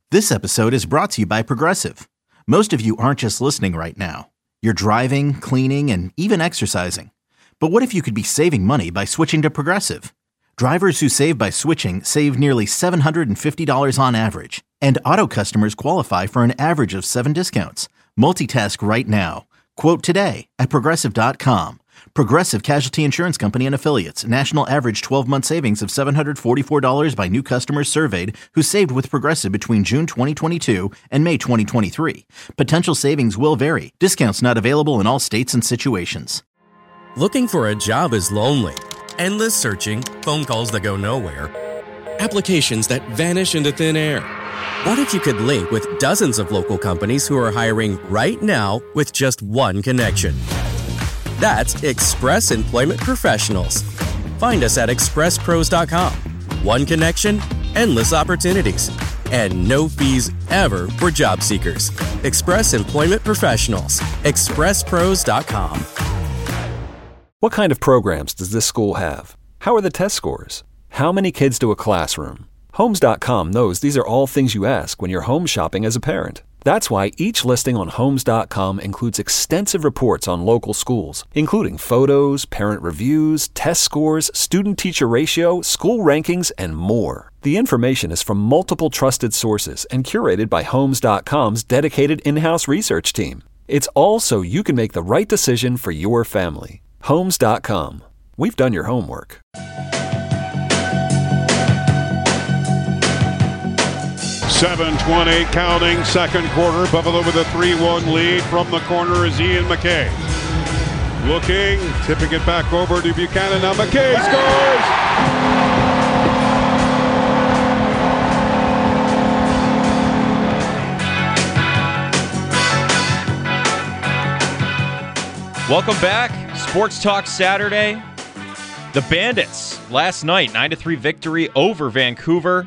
This episode is brought to you by Progressive. Most of you aren't just listening right now. You're driving, cleaning, and even exercising. But what if you could be saving money by switching to Progressive? Drivers who save by switching save nearly $750 on average. And auto customers qualify for an average of 7 discounts. Multitask right now. Quote today at Progressive.com. Progressive Casualty Insurance Company and Affiliates. National average 12-month savings of $744 by new customers surveyed who saved with Progressive between June 2022 and May 2023. Potential savings will vary. Discounts not available in all states and situations. Looking for a job is lonely. Endless searching, phone calls that go nowhere, applications that vanish into thin air. What if you could link with dozens of local companies who are hiring right now with just one connection? That's Express Employment Professionals. Find us at expresspros.com. One connection, endless opportunities, and no fees ever for job seekers. Express Employment Professionals. expresspros.com. What kind of programs does this school have? How are the test scores? How many kids do a classroom? Homes.com knows these are all things you ask when you're home shopping as a parent. That's why each listing on Homes.com includes extensive reports on local schools, including photos, parent reviews, test scores, student-teacher ratio, school rankings, and more. The information is from multiple trusted sources and curated by Homes.com's dedicated in-house research team. It's all so you can make the right decision for your family. Homes.com. We've done your homework. 7:20 counting, second quarter. Buffalo with a 3-1 lead. From the corner is Ian McKay. Looking, tipping it back over to Buchanan. Now McKay scores! Welcome back. Sports Talk Saturday. The Bandits, last night, 9-3 victory over Vancouver.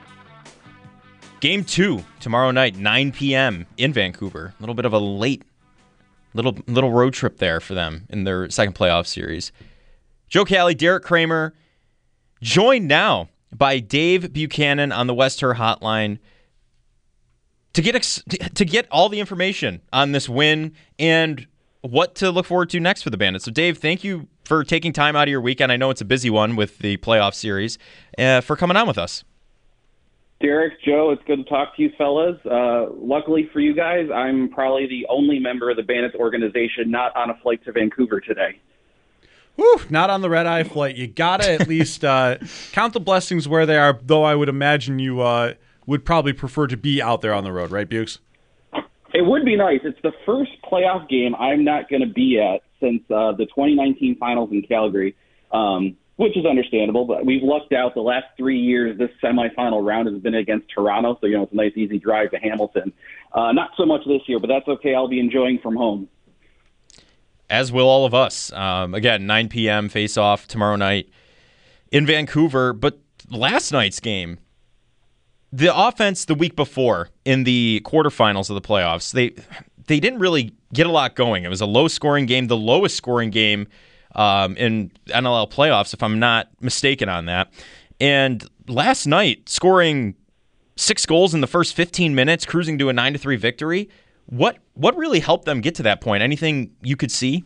Game 2 tomorrow night, 9 p.m. in Vancouver. A little bit of a late little road trip there for them in their second playoff series. Joe Cali, Derek Kramer, joined now by Dave Buchanan on the West Her Hotline to get all the information on this win and what to look forward to next for the Bandits. So, Dave, thank you for taking time out of your weekend. I know it's a busy one with the playoff series, for coming on with us. Derek, Joe, it's good to talk to you fellas. Luckily for you guys, I'm probably the only member of the Bandits organization not on a flight to Vancouver today. Whew, not on the red-eye flight. You got to at least count the blessings where they are, though I would imagine you would probably prefer to be out there on the road, right, Bukes? It would be nice. It's the first playoff game I'm not going to be at since the 2019 finals in Calgary. Which is understandable, but we've lucked out the last 3 years. This semifinal round has been against Toronto, so it's a nice, easy drive to Hamilton. Not so much this year, but that's okay. I'll be enjoying from home. As will all of us. Again, 9 p.m. face-off tomorrow night in Vancouver. But last night's game, the offense the week before in the quarterfinals of the playoffs, they didn't really get a lot going. It was a low-scoring game, the lowest-scoring game in NLL playoffs, if I'm not mistaken on that. And last night, scoring 6 goals in the first 15 minutes, cruising to a 9-3 victory. What really helped them get to that point? Anything you could see?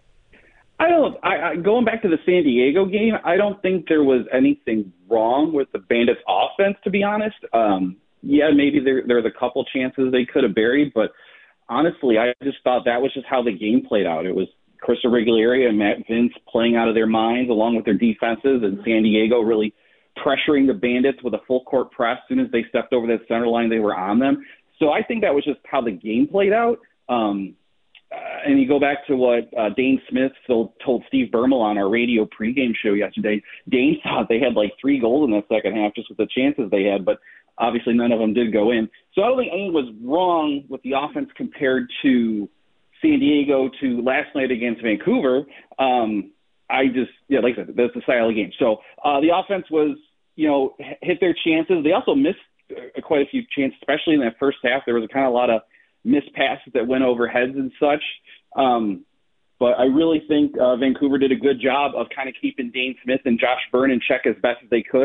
Going back to the San Diego game, I don't think there was anything wrong with the Bandits' offense, to be honest. Maybe there's a couple chances they could have buried, but honestly, I just thought that was just how the game played out. It was Chris Irregolaria and Matt Vince playing out of their minds along with their defenses, and San Diego really pressuring the Bandits with a full court press. As soon as they stepped over that center line, they were on them. So I think that was just how the game played out. And you go back to what Dane Smith told Steve Bermel on our radio pregame show yesterday. Dane thought they had like 3 goals in the second half just with the chances they had, but obviously none of them did go in. So I don't think anything was wrong with the offense compared to San Diego to last night against Vancouver. Like I said, that's the style of the game. So the offense was, hit their chances. They also missed quite a few chances, especially in that first half. There was a lot of missed passes that went over heads and such. But I really think Vancouver did a good job of kind of keeping Dane Smith and Josh Byrne in check as best as they could.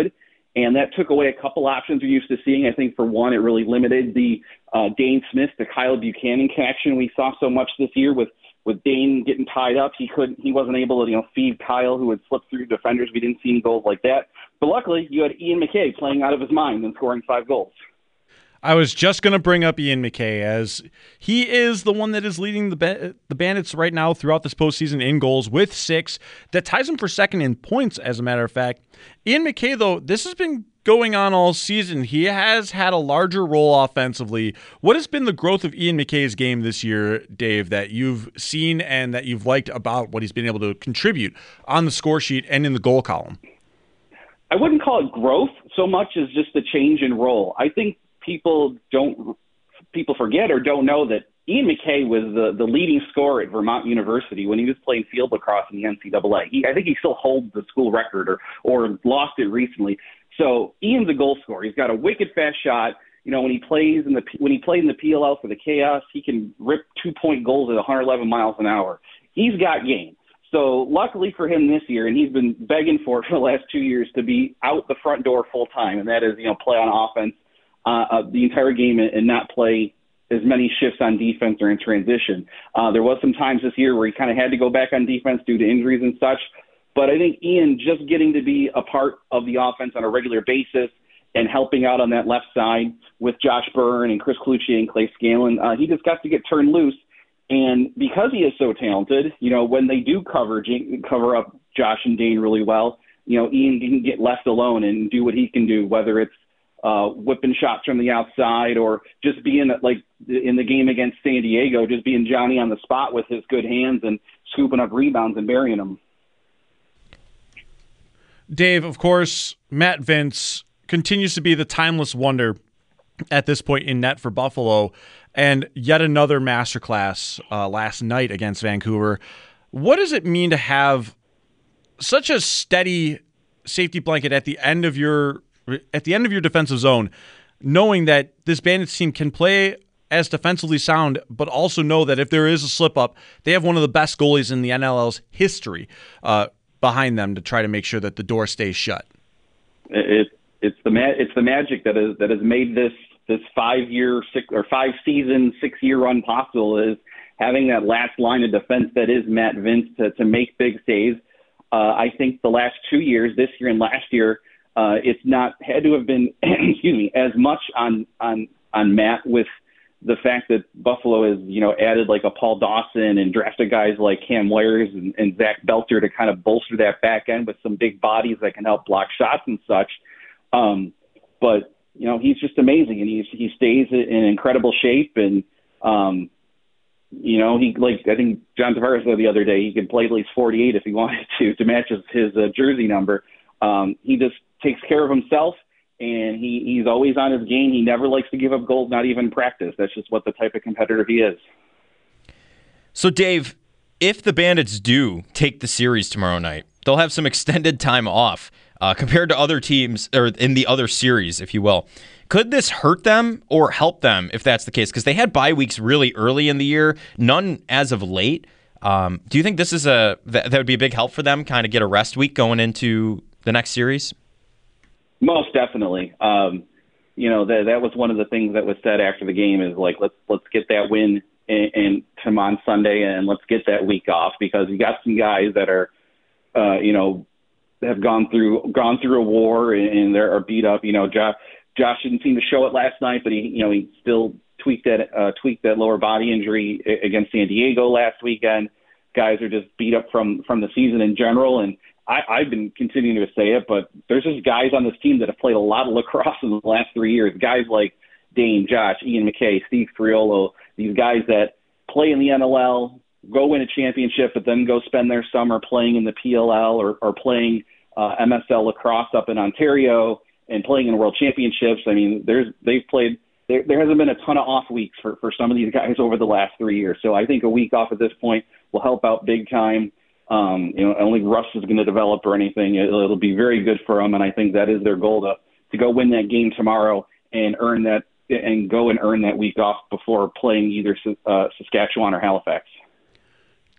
And that took away a couple options we're used to seeing. I think for one, it really limited the Dane Smith to Kyle Buchanan connection we saw so much this year with Dane getting tied up. He wasn't able to, feed Kyle, who would slip through defenders. We didn't see any goals like that. But luckily, you had Ian McKay playing out of his mind and scoring 5 goals. I was just going to bring up Ian McKay, as he is the one that is leading the Bandits right now throughout this postseason in goals with 6. That ties him for second in points, as a matter of fact. Ian McKay, though, this has been going on all season. He has had a larger role offensively. What has been the growth of Ian McKay's game this year, Dave, that you've seen and that you've liked about what he's been able to contribute on the score sheet and in the goal column? I wouldn't call it growth so much as just a change in role. I think people forget or don't know that Ian McKay was the leading scorer at Vermont University when he was playing field lacrosse in the NCAA. I think he still holds the school record or lost it recently. So Ian's a goal scorer. He's got a wicked fast shot. When he played in the PLL for the Chaos, he can rip 2-point goals at 111 miles an hour. He's got game. So luckily for him this year, and he's been begging for it for the last 2 years, to be out the front door full time, and that is play on offense the entire game and not play as many shifts on defense or in transition. There was some times this year where he kind of had to go back on defense due to injuries and such. But I think Ian just getting to be a part of the offense on a regular basis and helping out on that left side with Josh Byrne and Chris Cloutier and Clay Scanlon, he just got to get turned loose. And because he is so talented, when they do cover up Josh and Dane really well, Ian can get left alone and do what he can do, whether it's whipping shots from the outside or just being like in the game against San Diego, just being Johnny on the spot with his good hands and scooping up rebounds and burying them. Dave, of course, Matt Vince continues to be the timeless wonder at this point in net for Buffalo, and yet another masterclass last night against Vancouver. What does it mean to have such a steady safety blanket at the end of your defensive zone, knowing that this Bandits team can play as defensively sound, but also know that if there is a slip-up, they have one of the best goalies in the NLL's history behind them to try to make sure that the door stays shut? It's the magic that has made this 5-season, 6-year run possible, is having that last line of defense that is Matt Vince to make big saves. I think the last 2 years, this year and last year, it's not had to have been as much on Matt, with the fact that Buffalo has added like a Paul Dawson and drafted guys like Cam Weyers and Zach Belter to kind of bolster that back end with some big bodies that can help block shots and such. But he's just amazing, and he stays in incredible shape. And I think John Tavares said the other day, he could play at least 48 if he wanted to match his jersey number. He just takes care of himself, and he's always on his game. He never likes to give up goals, not even in practice. That's just what the type of competitor he is. So, Dave, if the Bandits do take the series tomorrow night, they'll have some extended time off compared to other teams, or in the other series, if you will. Could this hurt them or help them if that's the case? Because they had bye weeks really early in the year, none as of late. Do you think this is that would be a big help for them, kind of get a rest week going into the next series? Most definitely. That was one of the things that was said after the game, is like, let's get that win and come on Sunday, and let's get that week off, because you got some guys that are, have gone through a war and are beat up. Josh didn't seem to show it last night, but he still tweaked that lower body injury against San Diego last weekend. Guys are just beat up from the season in general, and I've been continuing to say it, but there's just guys on this team that have played a lot of lacrosse in the last 3 years. Guys like Dane, Josh, Ian McKay, Steve Friolo, these guys that play in the NLL, go win a championship, but then go spend their summer playing in the PLL or playing MSL lacrosse up in Ontario and playing in world championships. I mean, there hasn't been a ton of off weeks for some of these guys over the last 3 years. So I think a week off at this point will help out big time. I don't think rust is going to develop or anything. It'll be very good for them, and I think that is their goal, to go win that game tomorrow and earn that week off before playing either Saskatchewan or Halifax.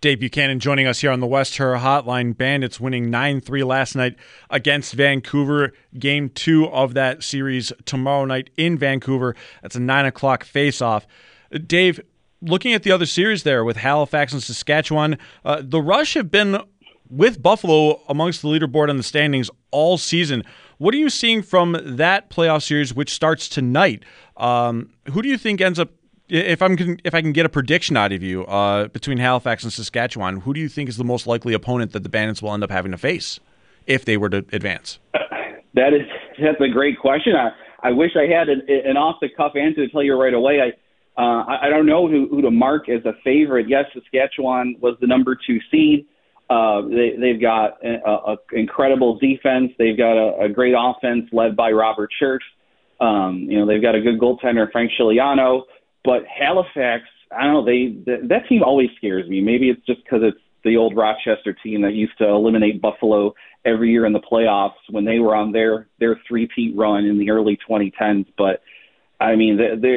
Dave Buchanan joining us here on the West Her Hotline. Bandits winning 9-3 last night against Vancouver. Game 2 of that series tomorrow night in Vancouver. That's a 9 o'clock face-off. Dave, looking at the other series there with Halifax and Saskatchewan, the Rush have been with Buffalo amongst the leaderboard on the standings all season. What are you seeing from that playoff series, which starts tonight? Who do you think ends up, if I can get a prediction out of you, between Halifax and Saskatchewan, who do you think is the most likely opponent that the Bandits will end up having to face if they were to advance? That's a great question. I wish I had an off-the-cuff answer to tell you right away. I don't know who to mark as a favorite. Yes, Saskatchewan was the number 2 seed. They've got an incredible defense. They've got a great offense led by Robert Church. They've got a good goaltender, Frank Chiliano. But Halifax, I don't know, that team always scares me. Maybe it's just because it's the old Rochester team that used to eliminate Buffalo every year in the playoffs when they were on their three-peat run in the early 2010s. But, I mean,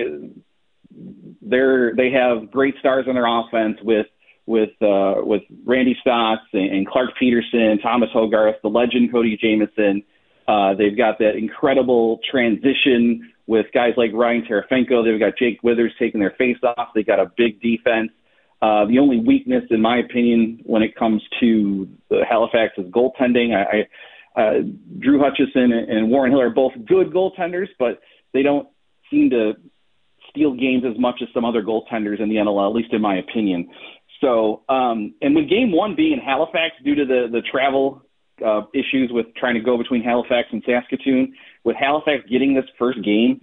they have great stars on their offense with Randy Stotts and Clark Peterson, Thomas Hogarth, the legend Cody Jamieson. They've got that incredible transition with guys like Ryan Terefenko. They've got Jake Withers taking their face off. They've got a big defense. The only weakness, in my opinion, when it comes to Halifax is goaltending. Drew Hutchison and Warren Hill are both good goaltenders, but they don't seem to steal games as much as some other goaltenders in the NLL, at least in my opinion. So, and with Game 1 being in Halifax due to the travel issues with trying to go between Halifax and Saskatoon, with Halifax getting this first game,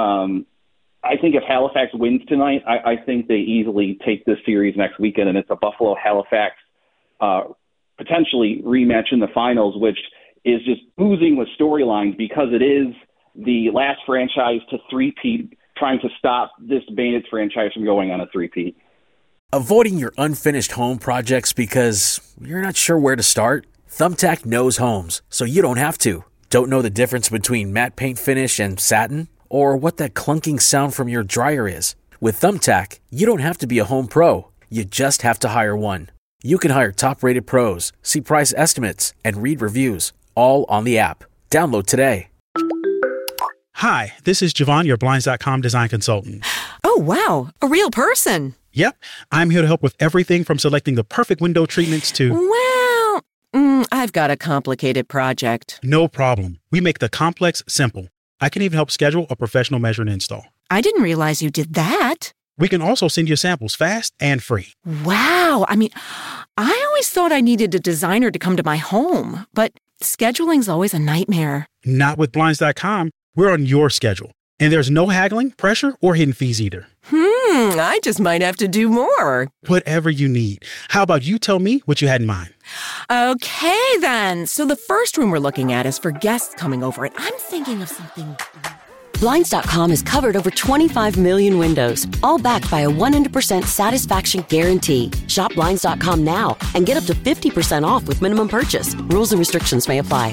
I think if Halifax wins tonight, I think they easily take this series next weekend, and it's a Buffalo-Halifax potentially rematch in the finals, which is just oozing with storylines because it is the last franchise to three-peat, trying to stop this Bandits franchise from going on a three-peat. Avoiding your unfinished home projects because you're not sure where to start? Thumbtack knows homes, so you don't have to. Don't know the difference between matte paint finish and satin? Or what that clunking sound from your dryer is? With Thumbtack, you don't have to be a home pro. You just have to hire one. You can hire top-rated pros, see price estimates, and read reviews, all on the app. Download today. Hi, this is Javon, your Blinds.com design consultant. Oh, wow. A real person. Yep. I'm here to help with everything from selecting the perfect window treatments to... Well, I've got a complicated project. No problem. We make the complex simple. I can even help schedule a professional measure and install. I didn't realize you did that. We can also send you samples fast and free. Wow. I mean, I always thought I needed a designer to come to my home, but scheduling's always a nightmare. Not with Blinds.com. We're on your schedule. And there's no haggling, pressure, or hidden fees either. I just might have to do more. Whatever you need. How about you tell me what you had in mind? Okay, then. So the first room we're looking at is for guests coming over, and I'm thinking of something... Blinds.com has covered over 25 million windows, all backed by a 100% satisfaction guarantee. Shop Blinds.com now and get up to 50% off with minimum purchase. Rules and restrictions may apply.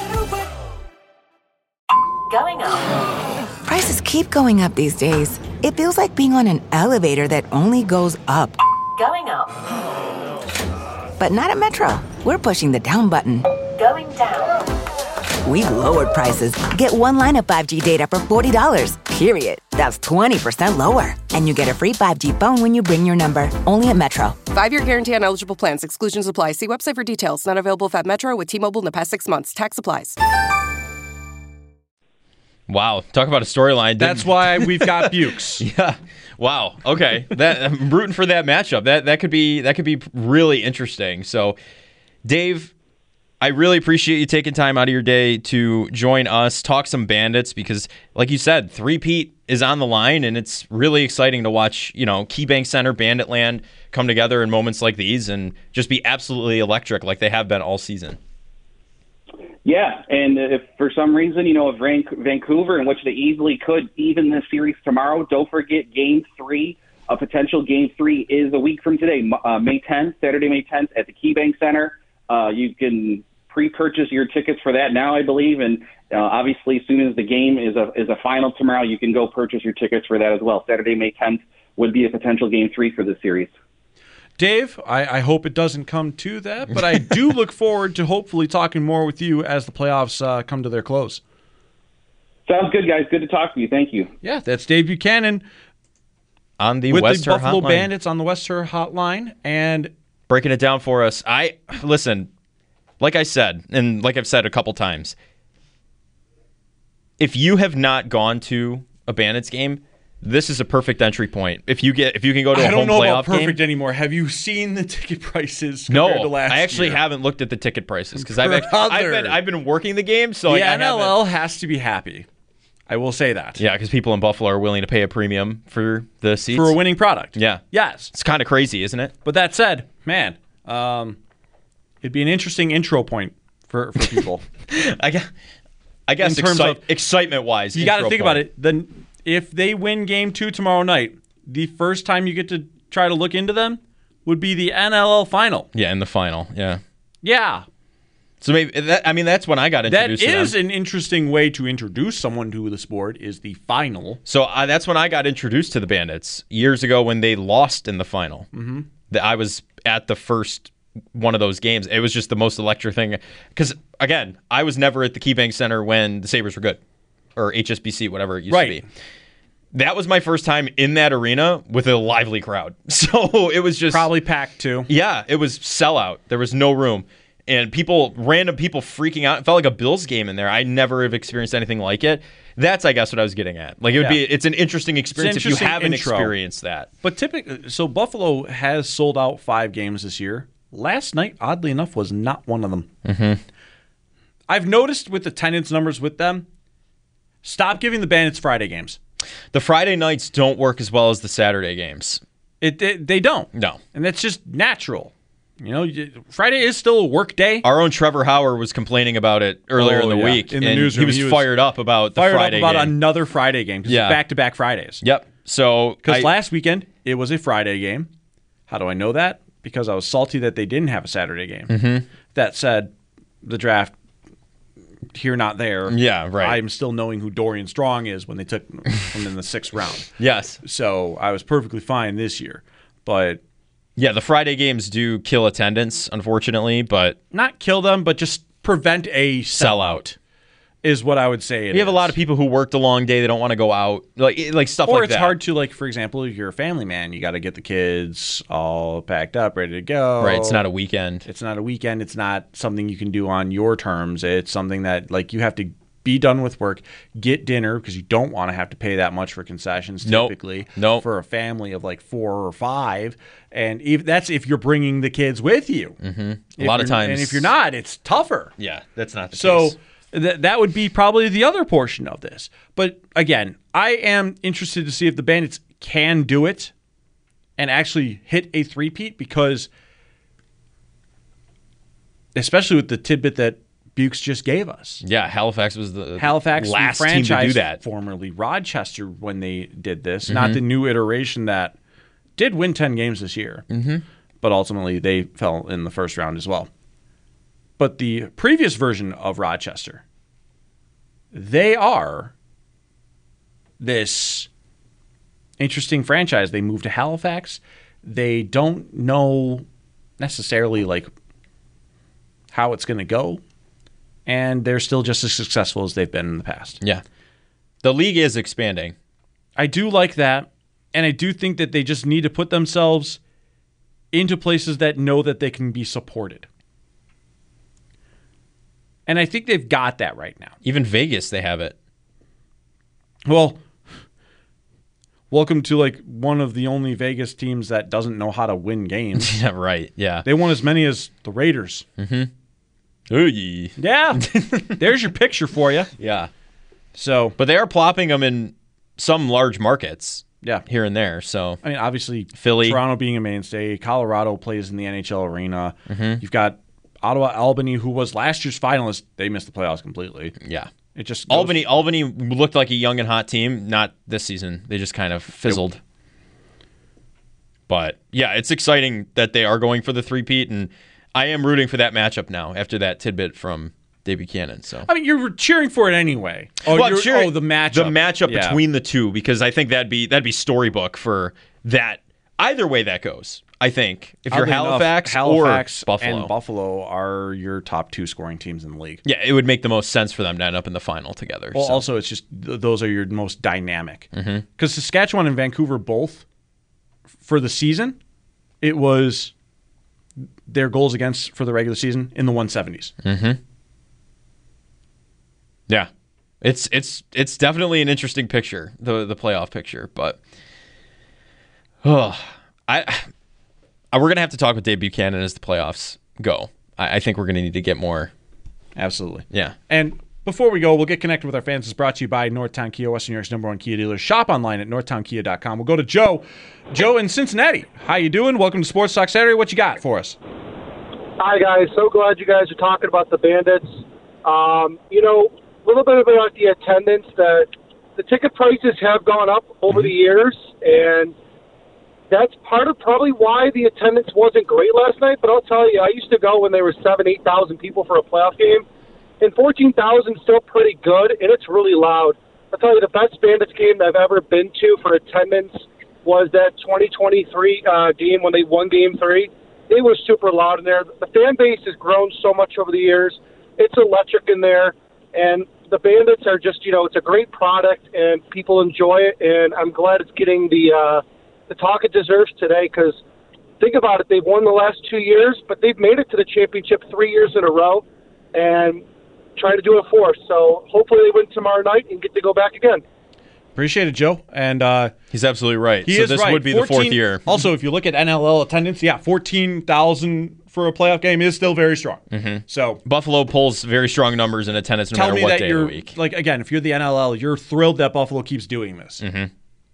Going up. Prices keep going up these days. It feels like being on an elevator that only goes up. Going up. But not at Metro. We're pushing the down button. Going down. We've lowered prices. Get one line of 5G data for $40, period. That's 20% lower. And you get a free 5G phone when you bring your number. Only at Metro. 5-year guarantee on eligible plans. Exclusions apply. See website for details. Not available at Metro with T-Mobile in the past 6 months. Tax applies. Wow. Talk about a storyline. That's why we've got Bukes. Yeah. Wow. Okay. I'm rooting for that matchup. That could be really interesting. So, Dave, I really appreciate you taking time out of your day to join us, talk some Bandits, because, like you said, three-peat is on the line, and it's really exciting to watch, KeyBank Center, Banditland come together in moments like these and just be absolutely electric like they have been all season. Yeah, and if for some reason, if Vancouver, in which they easily could even this series tomorrow, don't forget Game 3. A potential Game 3 is a week from today, May 10th, Saturday, May 10th at the KeyBank Center. You can pre-purchase your tickets for that now, I believe, and obviously as soon as the game is a final tomorrow, you can go purchase your tickets for that as well. Saturday, May 10th would be a potential Game 3 for this series. Dave, I hope it doesn't come to that, but I do look forward to hopefully talking more with you as the playoffs come to their close. Sounds good, guys. Good to talk to you. Thank you. Yeah, that's Dave Buchanan on the with West the Buffalo Hotline. Bandits on the West Her Hotline, and breaking it down for us. Listen, like I said, and like I've said a couple times, if you have not gone to a Bandits game, this is a perfect entry point. If you can go to a home playoff game. I don't know about perfect anymore. Have you seen the ticket prices? No, to last I actually year? haven't looked at the ticket prices because I've been working the game. So the NLL has to be happy. I will say that. Yeah, because people in Buffalo are willing to pay a premium for the seats for a winning product. Yeah. Yes. It's kind of crazy, isn't it? But that said, man, it'd be an interesting intro point for people. I guess in terms of excitement-wise, you got to think about it. Then, if they win Game 2 tomorrow night, the first time you get to try to look into them would be the NLL final. Yeah, in the final. Yeah. Yeah. So maybe that's when I got introduced to them. That is an interesting way to introduce someone to the sport, is the final. So that's when I got introduced to the Bandits years ago when they lost in the final. Mm-hmm. I was at the first one of those games. It was just the most electric thing. Because, again, I was never at the KeyBank Center when the Sabres were good. Or HSBC, whatever it used to be. That was my first time in that arena with a lively crowd. So it was just... Probably packed, too. Yeah, it was sellout. There was no room. And random people freaking out. It felt like a Bills game in there. I never have experienced anything like it. That's, I guess, what I was getting at. Like, it's an interesting experience if you haven't experienced that. But typically, so Buffalo has sold out 5 games this year. Last night, oddly enough, was not one of them. Mm-hmm. I've noticed with attendance numbers with them, stop giving the Bandits Friday games. The Friday nights don't work as well as the Saturday games. They don't. No. And that's just natural. You know, Friday is still a work day. Our own Trevor Hauer was complaining about it earlier in the week. In the newsroom. He was fired up about the Friday game. Another Friday game. Yeah. Back-to-back Fridays. Yep. So because last weekend, it was a Friday game. How do I know that? Because I was salty that they didn't have a Saturday game. Mm-hmm. That said, the draft, here, not there. Yeah, right. I'm still knowing who Dorian Strong is when they took him in the 6th round. Yes. So I was perfectly fine this year. But... yeah, the Friday games do kill attendance, unfortunately, but... not kill them, but just prevent a sellout. Is what I would say. You have a lot of people who worked a long day. They don't want to go out, like stuff like that. Or it's hard to, like, for example, if you're a family man, you got to get the kids all packed up, ready to go. Right. It's not a weekend. It's not a weekend. It's not something you can do on your terms. It's something that, like, you have to be done with work, get dinner, because you don't want to have to pay that much for concessions typically. Nope. For a family of like 4 or 5, and that's if you're bringing the kids with you. Mm-hmm. A lot of times, and if you're not, it's tougher. Yeah, that's not the case. So that would be probably the other portion of this. But again, I am interested to see if the Bandits can do it and actually hit a three-peat, because especially with the tidbit that Bukes just gave us. Yeah, Halifax was the last team to do that. Formerly Rochester when they did this, not the new iteration that did win 10 games this year, but ultimately they fell in the first round as well. But the previous version of Rochester, they are this interesting franchise. They moved to Halifax. They don't know necessarily like how it's going to go. And they're still just as successful as they've been in the past. Yeah. The league is expanding. I do like that. And I do think that they just need to put themselves into places that know that they can be supported. And I think they've got that right now. Even Vegas, they have it. Well, welcome to like one of the only Vegas teams that doesn't know how to win games. Yeah, right. Yeah. They won as many as the Raiders. Mm-hmm. Ooh, yeah. There's your picture for you. Yeah. So, but they are plopping them in some large markets. Yeah. Here and there. So, I mean, obviously, Philly, Toronto being a mainstay, Colorado plays in the NHL arena. You've got Ottawa, Albany, who was last year's finalist. They missed the playoffs completely. Yeah. It just Albany looked like a young and hot team. Not this season. They just kind of fizzled. But yeah, it's exciting that they are going for the three-peat, and I am rooting for that matchup now after that tidbit from Dave Buchanan. So I mean, you're cheering for it anyway. The matchup. The matchup between the two, because I think that'd be storybook for that either way that goes, I think. If you're Oddly enough, Halifax or Buffalo. and Buffalo are your top 2 scoring teams in the league. Yeah, it would make the most sense for them to end up in the final together. Well, also, it's just those are your most dynamic. Mm-hmm. Because Saskatchewan and Vancouver both, for the season, it was their goals against for the regular season in the 170s. Mm-hmm. Yeah. It's definitely an interesting picture, the playoff picture, but we're going to have to talk about Dave Buchanan as the playoffs go. I think we're going to need to get more. Absolutely. Yeah. And before we go, we'll get connected with our fans. It's brought to you by Northtown Kia, Western New York's #1 Kia dealer. Shop online at northtownkia.com. We'll go to Joe. Joe in Cincinnati. How you doing? Welcome to Sports Talk Saturday. What you got for us? Hi, guys. So glad you guys are talking about the Bandits. A little bit about the attendance. The ticket prices have gone up over the years, and that's part of probably why the attendance wasn't great last night. But I'll tell you, I used to go when there were 7,000, 8,000 people for a playoff game, and 14,000 is still pretty good, and it's really loud. I'll tell you, the best Bandits game I've ever been to for attendance was that 2023 game when they won Game 3. It was super loud in there. The fan base has grown so much over the years. It's electric in there. And the Bandits are just, it's a great product, and people enjoy it, and I'm glad it's getting the talk it deserves today, because think about it, they've won the last 2 years, but they've made it to the championship 3 years in a row, and trying to do it for us. So hopefully they win tomorrow night and get to go back again. Appreciate it, Joe. And he's absolutely right. So this would be the 4th year. Also, if you look at NLL attendance, 14,000 for a playoff game is still very strong. Mm-hmm. So Buffalo pulls very strong numbers in attendance no matter what day of the week. Like, again, if you're the NLL, you're thrilled that Buffalo keeps doing this. Mm-hmm.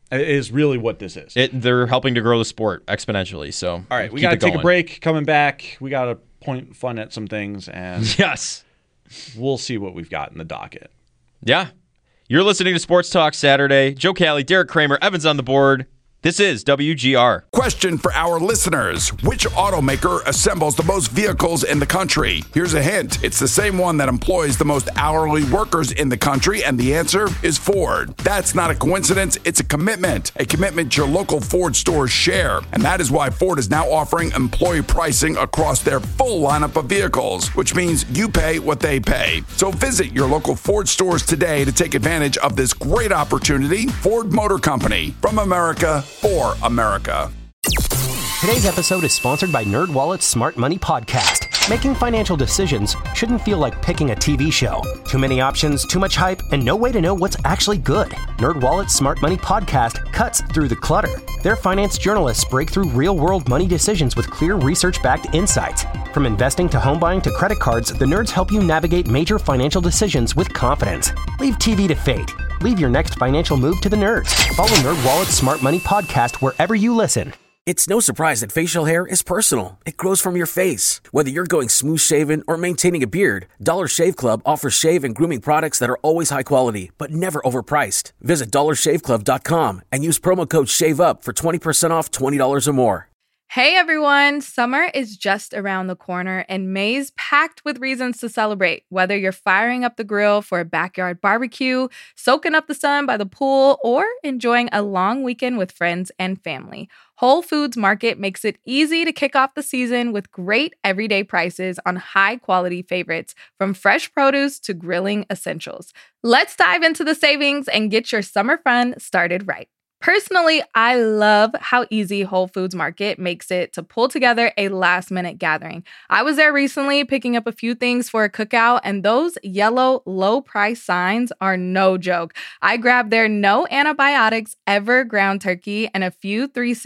Is really what this is. They're helping to grow the sport exponentially. So all right, we got to take a break. Coming back, we got to point fun at some things, and yes, we'll see what we've got in the docket. Yeah. You're listening to Sports Talk Saturday. Joe Cali, Derek Kramer, Evans on the board. This is WGR. Question for our listeners. Which automaker assembles the most vehicles in the country? Here's a hint. It's the same one that employs the most hourly workers in the country, and the answer is Ford. That's not a coincidence. It's a commitment your local Ford stores share. And that is why Ford is now offering employee pricing across their full lineup of vehicles, which means you pay what they pay. So visit your local Ford stores today to take advantage of this great opportunity. Ford Motor Company, from America for America. Today's episode is sponsored by NerdWallet's Smart Money Podcast. Making financial decisions shouldn't feel like picking a TV show. Too many options, too much hype, and no way to know what's actually good. NerdWallet's Smart Money Podcast cuts through the clutter. Their finance journalists break through real-world money decisions with clear research-backed insights. From investing to home buying to credit cards, the nerds help you navigate major financial decisions with confidence. Leave TV to fate. Leave your next financial move to the nerds. Follow NerdWallet's Smart Money Podcast wherever you listen. It's no surprise that facial hair is personal. It grows from your face. Whether you're going smooth shaven or maintaining a beard, Dollar Shave Club offers shave and grooming products that are always high quality, but never overpriced. Visit dollarshaveclub.com and use promo code SHAVEUP for 20% off $20 or more. Hey everyone, summer is just around the corner and May's packed with reasons to celebrate. Whether you're firing up the grill for a backyard barbecue, soaking up the sun by the pool, or enjoying a long weekend with friends and family, Whole Foods Market makes it easy to kick off the season with great everyday prices on high-quality favorites, from fresh produce to grilling essentials. Let's dive into the savings and get your summer fun started right. Personally, I love how easy Whole Foods Market makes it to pull together a last-minute gathering. I was there recently picking up a few things for a cookout, and those yellow low-price signs are no joke. I grabbed their no antibiotics ever ground turkey and a few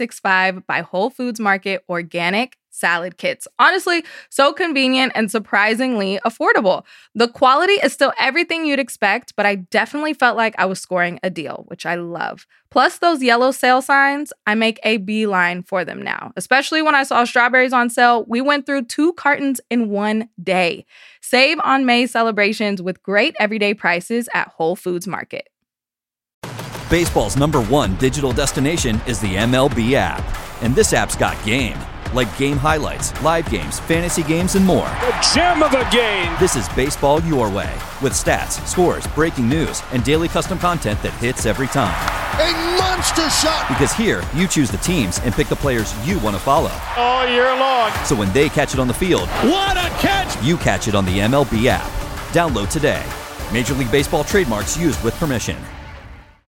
365 by Whole Foods Market organic salad kits. Honestly, so convenient and surprisingly affordable. The quality is still everything you'd expect, but I definitely felt like I was scoring a deal, which I love. Plus those yellow sale signs, I make a beeline for them now. Especially when I saw strawberries on sale, we went through 2 cartons in one day. Save on May celebrations with great everyday prices at Whole Foods Market. Baseball's #1 digital destination is the MLB app. And this app's got game. Like game highlights, live games, fantasy games, and more. The gem of the game! This is baseball your way, with stats, scores, breaking news, and daily custom content that hits every time. A monster shot. Because here, you choose the teams and pick the players you want to follow. All year long. So when they catch it on the field, what a catch! You catch it on the MLB app. Download today. Major League Baseball trademarks used with permission.